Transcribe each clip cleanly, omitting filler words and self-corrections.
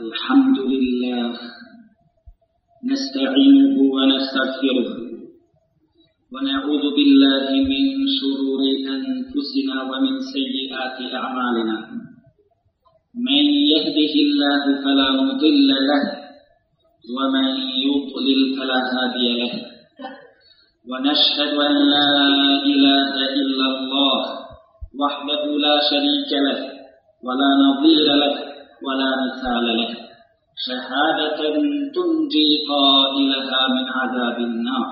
الحمد لله نستعينه ونستغفره ونعوذ بالله من شرور أنفسنا ومن سيئات أعمالنا من يهده الله فلا مضل له ومن يضلل فلا هادي له ونشهد أن لا إله إلا الله وحده لا شريك له ولا نظير له ولا مثال له شهادة تنجي قائلها من عذاب النار.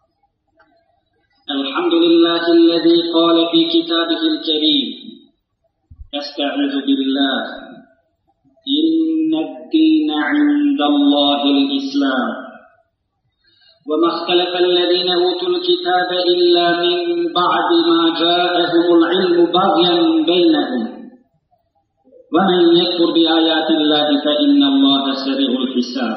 الحمد لله الذي قال في كتابه الكريم أستعيذ بالله إن الدين عند الله الإسلام وما اختلف الذين أوتوا الكتاب إلا من بعد ما جاءهم العلم بغيا بينهم ومن يكفر بآيات الله فإن الله سريع الحساب.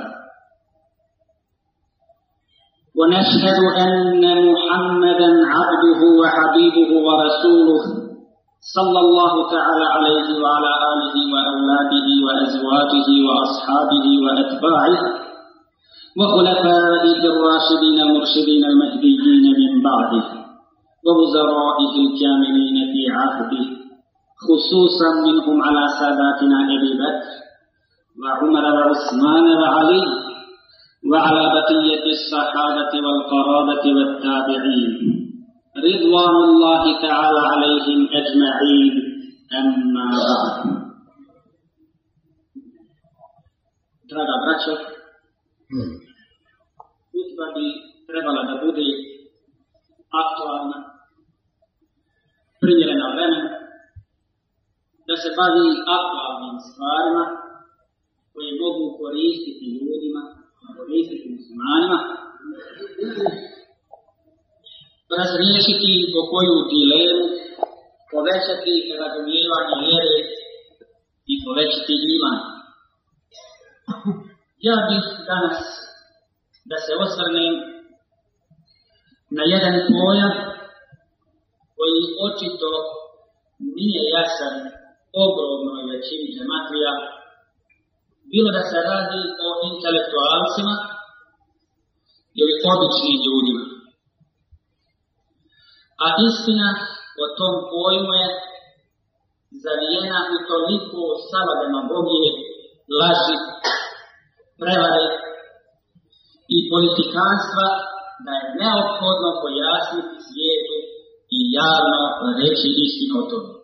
ونشهد أن محمدا عبده وحبيبه ورسوله صلى الله تعالى عليه وعلى آله وأولاده وأزواجه وأصحابه وأتباعه وخلفائه الراشدين المرشدين المهديين من بعده ووزرائه الكاملين في عهده خصوصا منهم على ساداتنا أبي بكر وعمر وعثمان وعلي وعلى بقية الصحابة والقرابة والتابعين رضوان الله تعالى عليهم أجمعين. أما بعد. Draga braćo, hudba bi trebala da bude aktualna, primjerena vremenu, da se bavi aktualnim stvarima koje mogu koristiti ljudima, koristiti muslimanima, razriješiti o koju dilemu, povećati razumijevanje vjere i povećati iman. Ja bih danas da se osvrnem na jedan pojam koji očito nije jasan ogromnoj većini džematlija, bilo da se radi o intelektualcima ili običnim ljudima. A istina o tom pojmu je zavijena u toliko sala demagogije, laži, prevare i politikanstva da je neophodno pojasniti svijetu i javno reći istinu o tome.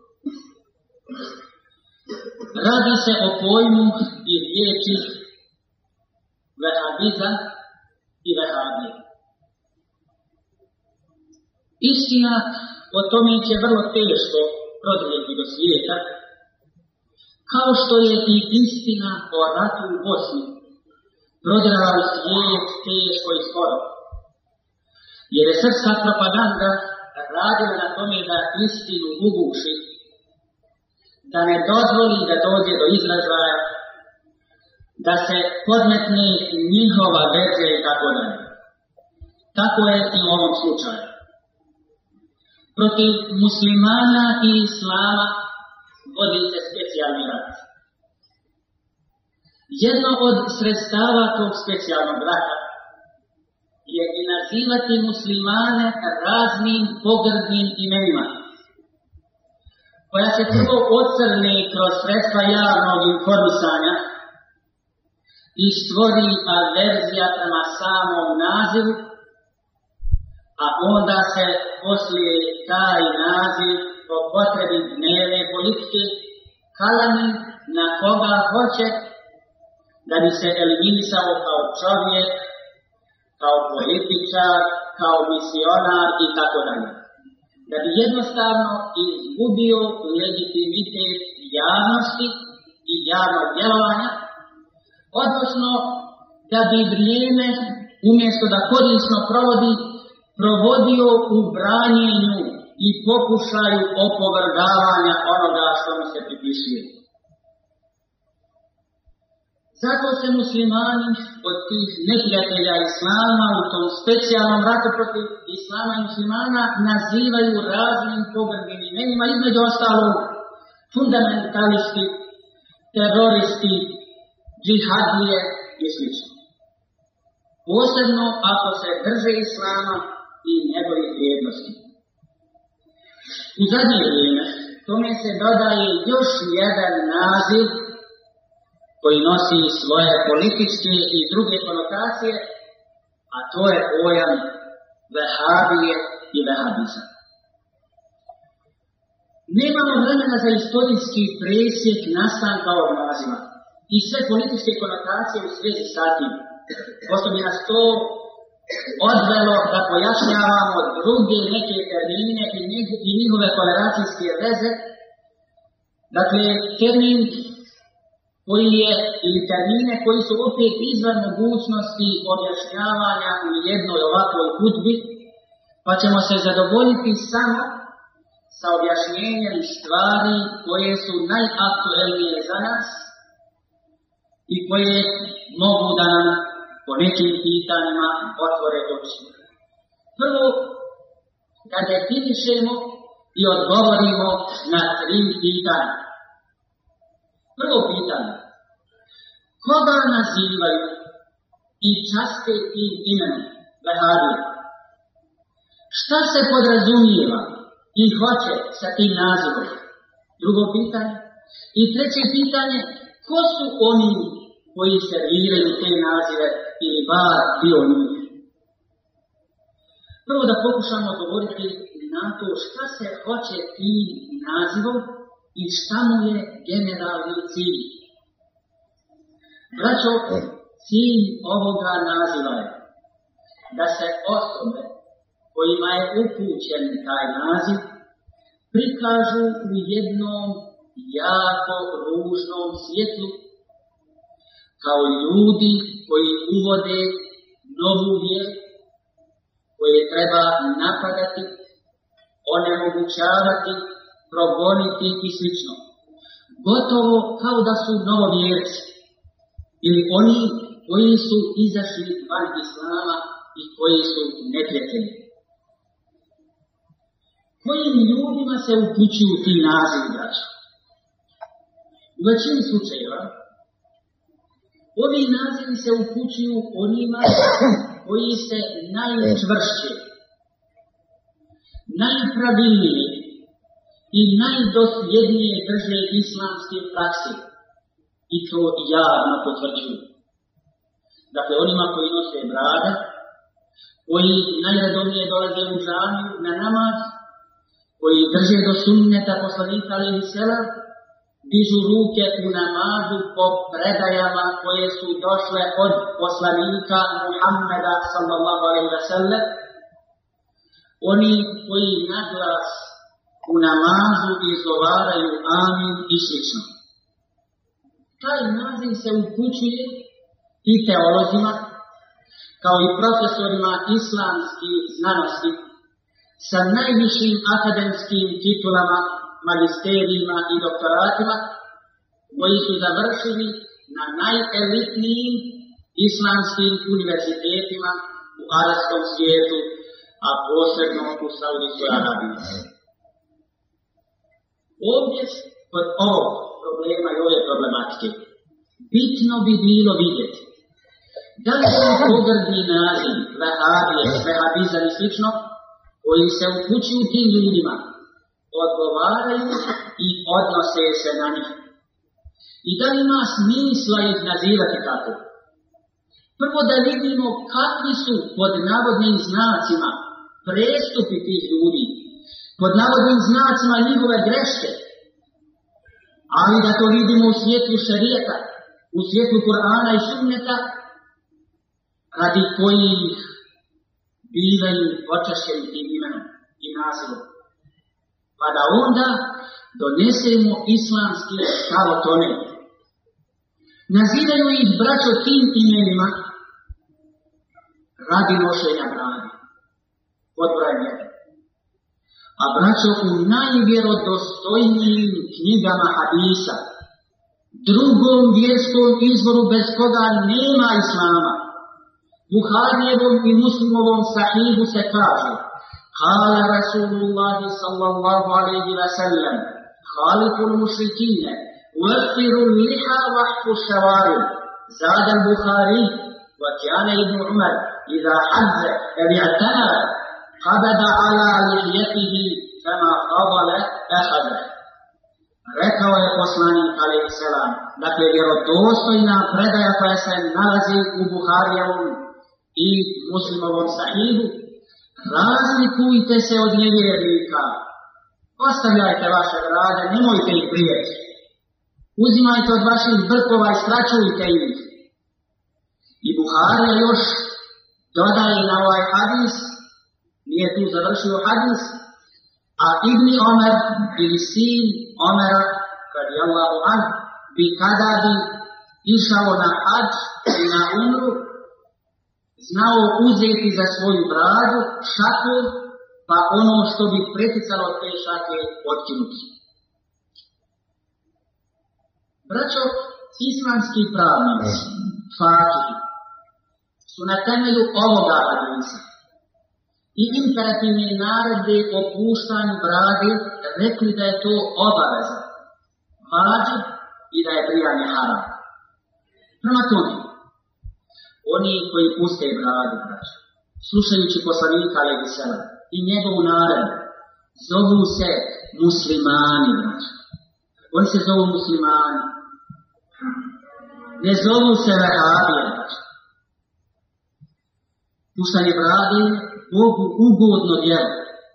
Radi se o pojmu i riječi vehabizam i vehabija. Istina o tome će vrlo teško prodrijeti do svijeta, kao što je i istina o ratu u Bosni prodirala u svijet teško i skoro. Jer je srpska propaganda radila na tome da istinu uguši, da ne dozvoli da dođe do izražaja, da se podmetne njihova verzija i tako dalje. Tako je i u ovom slučaju. Protiv muslimana i islama vodi se specijalni rat. Jedno od sredstava tog specijalnog rata je i nazivati muslimane raznim pogrdnim imenima, koja se prvo ocrne kroz sredstva javnog informisanja i stvori averzija prema samom nazivu, a onda se poslije taj naziv po potrebi dnevne politike kalani na koga hoće da bi se eliminisao kao čovjek, kao političar, kao misionar i tako dalje. Da bi jednostavno izgubio legitimitet javnosti i javnog djelovanja, odnosno da bi vrijeme, umjesto da korisno provodio u branjenju i pokušaju opovrgavanja onoga što mu se pripisuje. Zato se muslimani od tih neprijatelja islama u tom specijalnom ratu protiv islama i muslimana nazivaju raznim pogrdnim imenima, između ostalog fundamentalisti, teroristi, džihadije i sl. Posebno ako se drže islama i njegovih vrijednosti. U zadnje vrijeme tome se dodaje još jedan naziv koji nosi svoje političke i druge konotacije, a to je pojam vehabije i vehabizam. Nemamo vremena za istorijski presjek nastanka ovog naziva i sve političke konotacije u svezi sa tim, pošto bi nas to odvelo da pojašnjavamo druge neke termine i njihove korelacijske veze. Dakle, termin koji je, ili termine koji su opet izvan mogućnosti objašnjavanja u jednoj ovakvoj hudbi, pa ćemo se zadovoljiti samo sa objašnjenjem stvari koje su najaktuelnije za nas i koje mogu da nam po nekim pitanjima otvore oči. Prvo, da definišemo i odgovorimo na 3 pitanja. Prvo pitanje, koga nazivaju i časte tim imenom vehabija? Šta se podrazumijeva i hoće sa tim nazivom? Drugo pitanje. I treće pitanje, ko su oni koji serviraju te nazive ili bar dio njih? Prvo da pokušamo odgovoriti na to šta se hoće tim nazivom i šta mu je generalni cilj. Braćo, cilj ovoga naziva je da se osobe kojima je upućen taj naziv prikažu u jednom jako ružnom svjetlu, kao ljudi koji uvode novu vjeru, koje treba napadati, onemogućavati, progoniti i sl. Gotovo kao da su novovjerci ili oni koji su izašli van islama i koji su neprijatelji. Kojim ljudima se upućuju ti nazivi, braćo? U većini slučajeva ovi nazivi se upućuju onima koji se najčvršće, najpravilnije i najdosljednije drže islamske prakse i to javno potvrđuju. Dakle, onima koji nose brade, koji najredovnije dolaze u džamiju na namaz, koji drže do sunneta poslanika alejhi selam, dižu ruke u namazu po predajama koje su došle od poslanika Muhammeda sallallahu alejhi ve sellem, oni koji naglas u namazu izgovaraju amin i slično. Taj naziv se upućuje i teolozima, kao i profesorima islamskih znanosti sa najvišim akademskim titulama, magisterijima i doktoratima, koji su završili na najelitnijim islamskim univerzitetima u arapskom svijetu, a posebno u Saudijskoj Arabiji. Ovdje, kod ovog problema i ove problematike, bitno bi bilo vidjeti da li su pogrdni naziv, vehabije, vehabizam i slično, koji se upućuju tim ljudima, odgovaraju i odnose se na njih. I da li ima smisla ih nazivati tako? Prvo da vidimo kakvi su pod navodnim znacima prestupi tih ljudi, pod navodnim znacima njihove greške, ali da to vidimo u svjetlu šerijata, u svjetlu Kur'ana i sunneta, radi kojih bivaju počašćeni tim imenom i nazivom. Pa da onda donesemo islamski stav o tome. Nazivaju ih braćo tim imenima radi nošenja brade. Podbrajanje. A braćo u najvjerodostojnijim knjigama hadisa, drugom vjerskom izvoru bez koga nema islama, Buharijevom i Muslimovom sahihu se kaže: Kala Rasulullahi sallallahu alaihi wa sallam, Halikul mušrikine, uefiru liha vahfu šavarim, زاد البخاري وكان ابن عمر إذا حج اعتمر قبض على لحيته فما فضل أحد. Rekao je poslanik alejhi selam, dakle vjerodostojna predaja koja se nalazi u Buharijevom i Muslimovom sahihu, razlikujte se od nevjernika, ostavljajte vaše grade, nemojte ih prijeći, uzimajte od vaših brkova i skraćujte ih. I Buharija još dodaje na ovaj hadis, nije tu završio hadis, a Ibn Omer ili sin Omera, radijallahu anhu, bi kada bi išao na hadž i na umru, znao uzeti za svoju bradu šaku, pa ono što bi preticalo od te šake otkinuti. Braćo, islamski pravnici, fakihi, su na temelju ovoga hadisa i imperativne naredbe o puštanju brade rekli da je to obaveza, vađib i da je brijanje haram. Prema tome, oni koji puste bradu, braćo, slušajući poslanika alejhi selam i njegovu naredbu, zovu se muslimani, braćo. Oni se zovu muslimani. Ne zovu se vehabije, braćo. Puštanje brade Bogu ugodno djelo.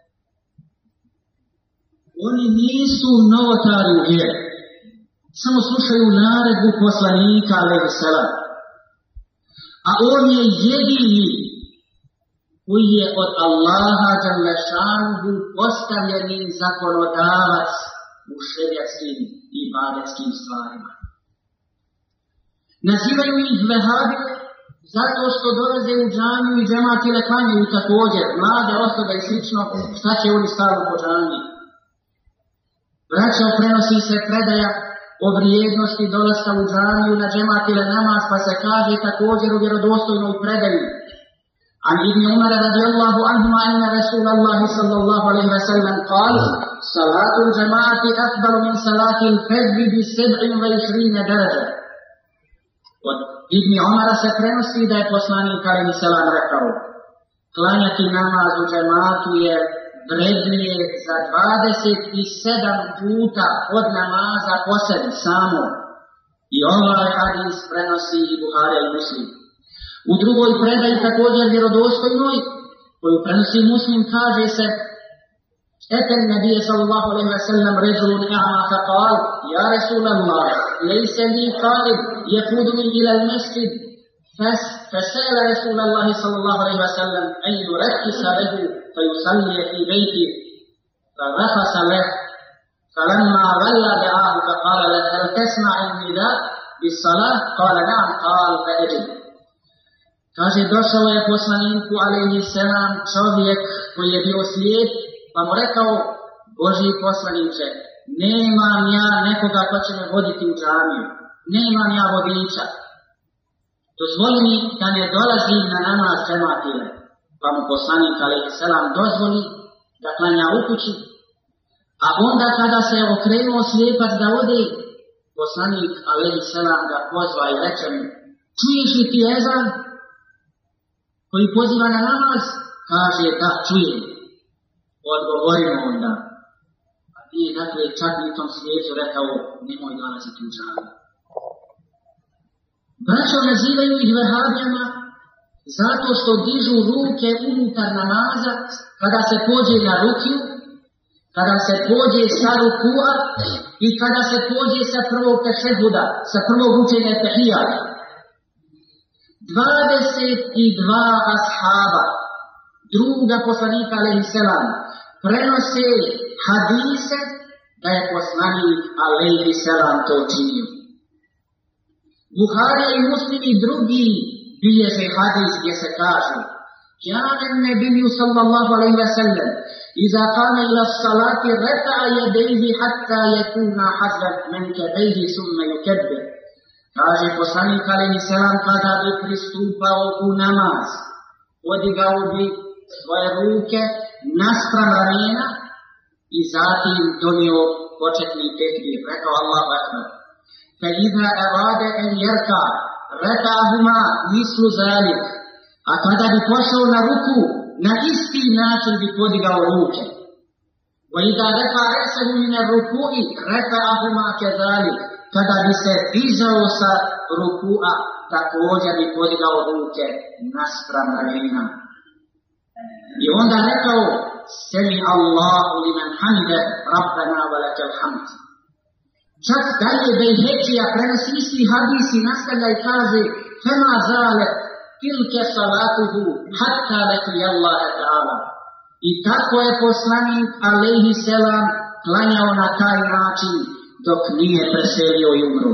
Oni nisu novotari u vjeri. Samo slušaju naredbu poslanika alejhi selam. A on je jedini koji je od Allaha dželle šanuhu postavljeni zakonodavac u šerijatskim i ibadetskim stvarima. Nazivaju ih vehabije zato što dolaze u džamiju i džemat ili klanjaju također, mlade osobe i slično, šta će oni stalno po džamiji. Braćo, prenosi se predaja o vrijednosti dolaska u džamiju na džemat ili namaz, pa se kaže također u vjerodostojnoj predaji. An Ibn Umar radijallahu anhuma anna Rasulallahi sallallahu alaihi wa sallam kala salatul džemati afdalu min salatil fajri bi 27 daraja. Od Ibn Umara se prenosi da je poslanik alejhi selam rekao: klanjati namaz u džematu je vrednije za 27 puta od namaza po sebi samo. I ovaj hadis prenosi i Buharija i Muslim. U drugoj predaji također vjerodostojnoj, koju prenosi Muslim, kaže se: Eten nabije sallallahu alaihi wa sallam ređulun i'ma faqal, ja Rasulallah, lejse li qarib, jefuduni ila al-masjid, فسأل رسول الله صلى الله عليه وسلم أن يركز له فيصلي في بيته فرخص له فلما ولى دعاه فقال له هل تسمع النداء بالصلاة؟ قال نعم. قال فأجب. Kaže, došao je poslaniku alejhi selam čovjek koji je bio slijep, pa mu rekao: Božji poslaniče, nemam ja nekoga ko će me voditi u džamiju, nemam ja vodiča. Dozvoli mi da ne dolazim na namaz džematile. Pa mu poslanik alejhi selam dozvoli da klanja u kući, a onda kada se je okrenuo slijepac da ode, poslanik alejhi selam ga pozva i reče mu: čuješ li ti ezan koji poziva na namaz? Kaže, da, čujem. Odgovorimo onda. A nije dakle čak i tom slijecu rekao: nemoj dolaziti u džamiju. Braćo, nazivaju ih vehabijama zato što dižu ruke unutar namaza kada se pođe na rukiju, kada se pođe sa rukua i kada se pođe sa prvog tešehuda, sa prvog učenja tehijata. 22 ashaba, druga poslanika alejhi selam, prenose hadise da je poslanik alejhi selam to činio. Buharija i Muslim i drugi bilježe hadis gdje se kaže: Kjane nebiju sallallahu alaihi wa sallam iza kama ila salati reta'a jedejhi hatta yakuna hazrat menkebejhi summe yukebbe. Kaže, poslanik alejhi selam kada bi pristupao u namaz, podigao bi svoje ruke naspram ramena i zatim donio početni tekbir, rekao Allahu akbar. فإذا أراد أن يركع rekahuma mislu zalik. A kada bi pošao na ruku, na isti način bi podigao ruke. Wa idha rafa ra'sahu min ar-ruku'i rafa'ahuma kadhalik. Kada bi se dizao sa ruku'a, također bi podigao ruke naspram ramena. I onda rekao: Sami Allahu liman hamide, Rabbana wa lakal hamd. Čak dalje Bejheqija prenosi isti hadis i nastavlja i kaže: Fema zale tilke salatuhu hatta laqiya Allah ta'ala. I tako je poslanik alejhi selam klanjao na taj način dok nije preselio i umro.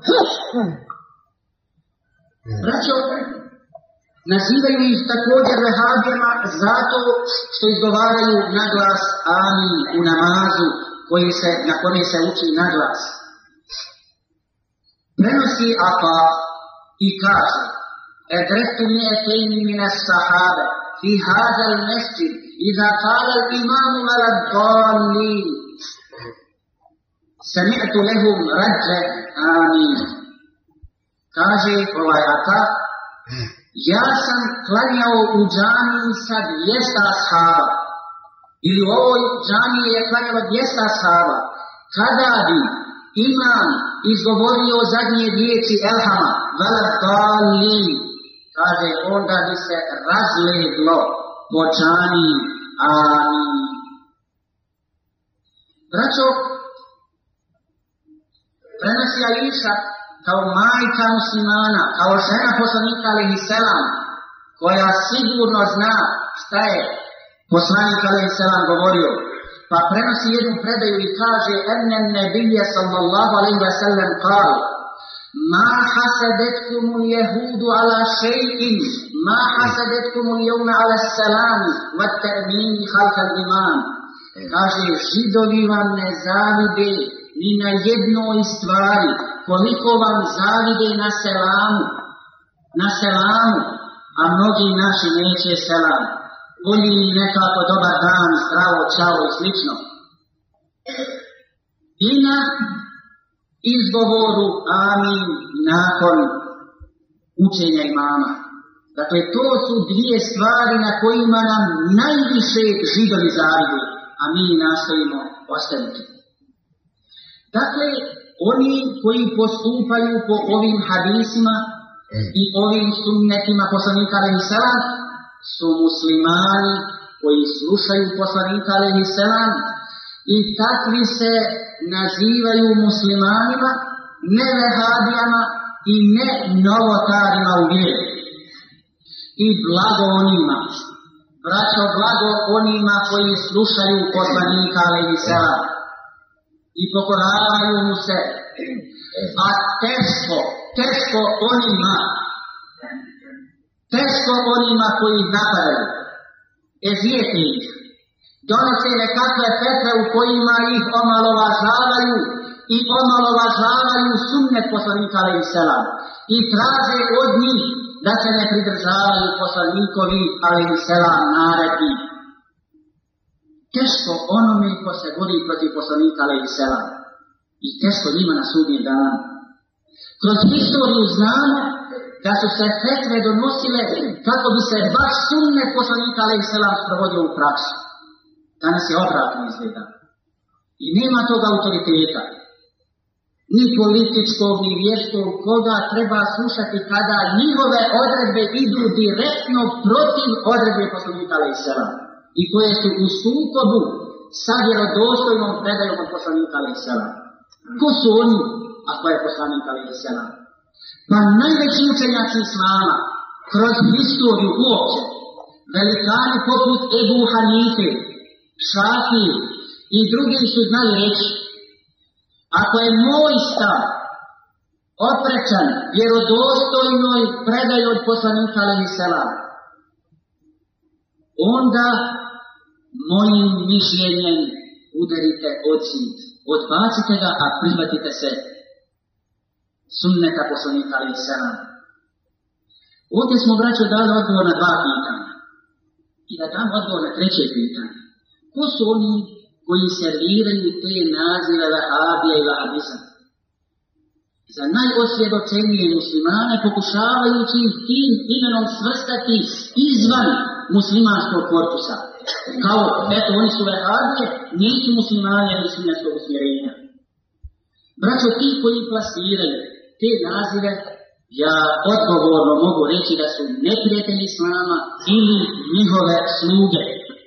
Braćo, nazivaju ih također vehabijama zato što izgovaraju naglas amin u namazu na kome se uči naglas. Prenosi Afa i kaže: Edrektu mi'atejni mine sahabe fi hadal mesjid iza kala imamu ala dallin sami'tu lehum rađe amin. Kaže ovaj Afa: ja sam klanjao u džamiji sa 200 ashaba, ili u ovoj džamiji je klanjalo 200 ashaba. Kada bi imam izgovorio zadnje riječi elhama, veladallin, kaže, onda bi se razleglo po džamiji, amin. Braćo, prenosi Aisha kao majka muslimana, kao žena poslanika alejhi selam, koja sigurno zna šta je poslanik alejhi selam govorio, pa prenosi jednu predaju i kaže: enne nebije sallallahu alejhi ve sellem kal: ma hasadetkumul jehudu ala šejin, ma hasadetkumul jevme ala selami, vat termini halkal iman. Kaže, židovi vam ne zavide ni na jednoj stvari, koliko vam zavide na selamu, a mnogi naši neće selam. Volji nekako dobar dan, zdravo, čao i slično. I na izgovoru amin nakon učenja imama. Dakle, to su dvije stvari na kojima nam najviše židovi zavide, a mi nastojimo ostaviti. Dakle, oni koji postupaju po ovim hadisima i ovim sunnetima poslanika alejhi selam su muslimani koji slušaju poslanika alejhi selam i takvi se nazivaju muslimanima, ne vehabijama i ne novotarima u vjeri. I blago onima, braćo, blago onima koji slušaju poslanika alejhi selam i pokoravaju mu se, a teško onima koji napadaju, ezijete ih, donose nekakve fetve u kojima ih omalovažavaju i omalovažavaju sunnet poslanika alejhi selam i traže od njih da se ne pridržavaju poslanikovi alejhi selam naredbi. Teško onome ko se bori protiv poslanika alejhi selam i teško njima na sudnji dan. Kroz historiju znamo da su se fetve donosile kako bi se baš sunnet poslanika alejhi selam sprovodio u praksi. Danas je obratno izgleda. I nema tog autoriteta, ni političkog, ni vjerskog, koga treba slušati kada njihove odredbe idu direktno protiv odredbe poslanika alejhi selam i koje su u sukobu sa vjerodostojnom predajom od poslanika alejhi selam. Ko su oni, ako je poslanik alejhi selam? Pa najveći učenjaci islama, kroz historiju uopće, velikani poput Ebu Hanife, Šafiji i drugi su znali reći: ako je moj stav oprečan vjerodostojnoj predaj od poslanika alejhi selam, onda mojim mišljenjem udarite od zid, odbacite ga, a prihvatite se sunneta poslanika alejhi selam. Ovdje smo, braćo, dali odgovor na 2 pitanja i da dam odgovor na 3. pitanje. Ko su oni koji serviraju te nazive vehabija i vahabizam? za najosvjedočenije muslimane, pokušavajući ih tim imenom svrstati izvan muslimanskog korpusa. Kao, eto, oni su vehabije, nisu muslimani ili sunnetskog usmjerenja. Braćo, ti koji plasiraju te nazive, ja odgovorno mogu reći da su neprijatelji islama ili njihove sluge.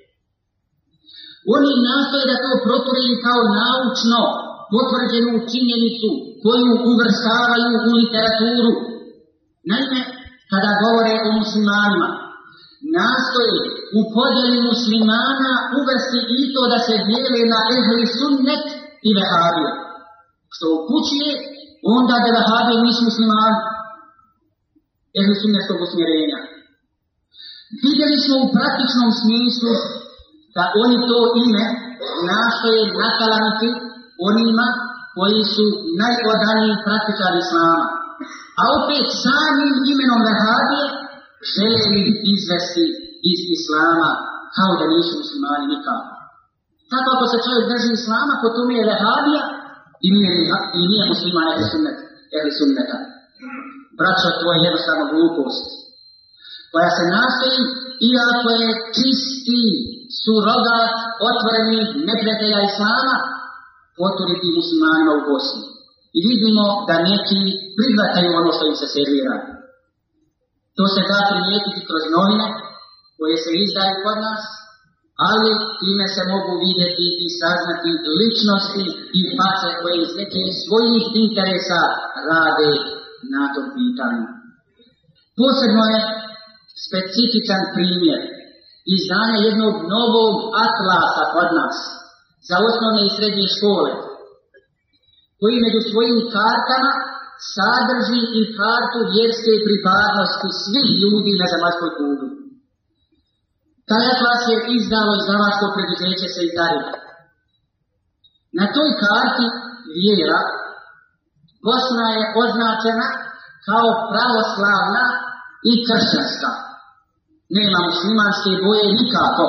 Oni nastoje da to proturaju kao naučno potvrđenu činjenicu koju uvrstavaju u literaturu. Naime, kada govore o muslimanima, nastoje u podjeli muslimana uvesti i to da se dijele na ehli sunnet i vehabije. Što upućuje onda da vehabije nisu muslimani, ehli sunnetskog usmjerenja. Vidjeli smo u praktičnom smislu da oni to ime nastoje nakalamiti onima koji su najodaniji praktičari islama. A opet samim imenom vehabije žele izvesti iz islama kao da nisu muslimani nikako. Tako ako se čovjek drži islama, po tome je vehabija i nije musliman ehli sunneta. Braćo, to je jednostavno glupost koja se nastoji, iako je čisti surogat otvorenih neprijatelja islama, poturiti muslimanima u Bosni. I vidimo da neki prihvataju ono što im se servira. To se da primijetiti kroz novine koje se izdaju kod nas, ali time se mogu vidjeti i saznati ličnosti i face koje iz nekih svojih interesa rade na tom pitanju. Posebno je specifičan primjer izdanja jednog novog atlasa kod nas za osnovne i srednje škole, koji među svojim kartama sadrži i kartu vjerske pripadnosti svih ljudi na zemaljskoj kugli. Taj atlas je izdalo izdavačko preduzeće Sejtarija. Na toj karti vjera Bosna je označena kao pravoslavna i kršćanska. Nema muslimanske boje nikako.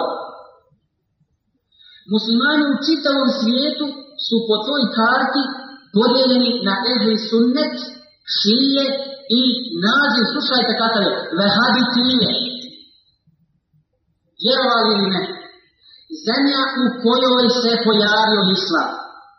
Muslimani u čitavom svijetu su po toj karti podijeljeni na ehli sunnet, šije i naziv, slušajte kakav je, vehabitije. Vjerovali li ne? Zemlja u kojoj se pojavio islam,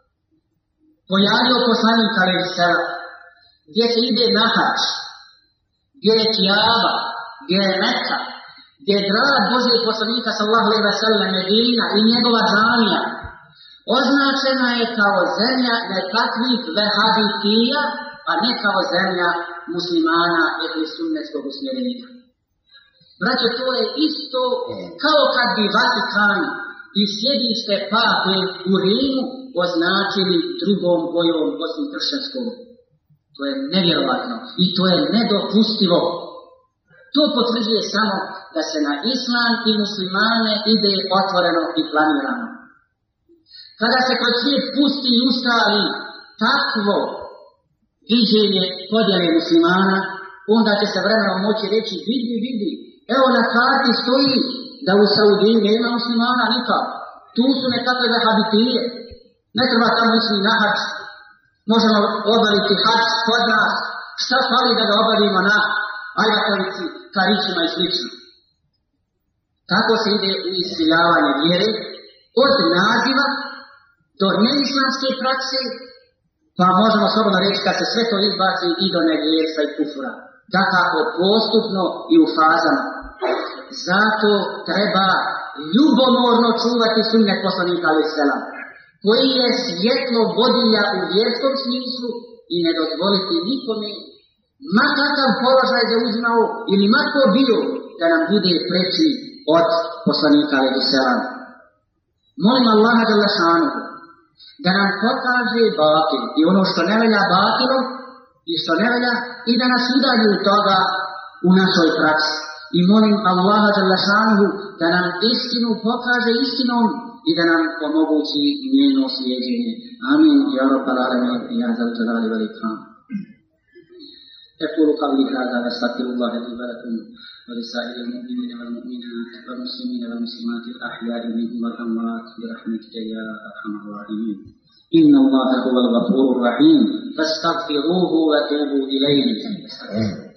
pojavio poslanik alejhi selam, gdje se ide na hadž, gdje je Kjaba, gdje je Mekka, gdje je grad Božijeg poslanika sallallahu alejhi ve sellem, Medina i njegova džamija, označena je kao zemlja nekakvih vehabitija, a ne kao zemlja muslimana ehli sunnetskog usmjerenja. Braćo, to je isto kao kad bi Vatikan i sjedište pape u Rimu označili drugom bojom osim kršćanskom. To je nevjerovatno i to je nedopustivo. To potvrđuje samo da se na islam i muslimane ide otvoreno i planirano. Kada se kroz svijet pusti i ustali takvo viđenje podjele muslimana, onda će se vremenom moći reći vidi, evo na karti stoji da u Saudiji nema muslimana nikako. Tu su nekakve vehabitije. Ne treba tamo ići na hadž. Možemo obaviti hadž kod nas. Šta fali da ga obavimo na Ajvatovici, Karićima i slično. Tako se ide u isiljavanje vjere od naziva do neislamske prakse, pa možemo slobodno reći kad se sve to izbaci i do nevjerstva i kufura. Dakako postupno i u fazama. Zato treba ljubomorno čuvati sunnet poslanika alejhi selam, koji je svjetlo vodilja u vjerskom smislu i ne dozvoliti nikome, ma kakav položaj zauzimao ili ma ko bio, da nam bude preći od poslanika alejhi selam. Molim Allaha dželle šanuhu da nam pokaže batil i ono što ne velja batilom i što ne velja i da nas udalji od toga u našoj praksi. I molim Allaha dželle šanuhu da nam istinu pokaže istinom i da nam omogući njeno slijeđenje. Amin. Ya rabbal alamin, ya zal jalali wal ikram. أقول قولي هذا وأستغفر الله لي ولكم ولسائر المؤمنين والمؤمنات والمسلمين والمسلمات الأحياء منهم والأموات برحمتك يا أرحم الراحمين. Inna Allaha huval gafurur rahim, fastaghfiruhu wa tubu ilayhi.